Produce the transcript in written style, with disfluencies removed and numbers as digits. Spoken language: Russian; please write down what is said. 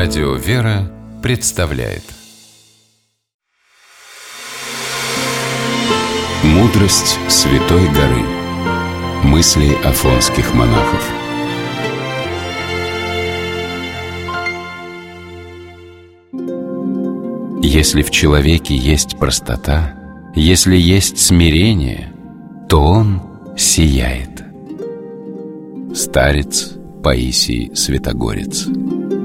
Радио «Вера» представляет «Мудрость Святой горы». Мысли афонских монахов. Если в человеке есть простота, если есть смирение, то он сияет. Старец Паисий Святогорец.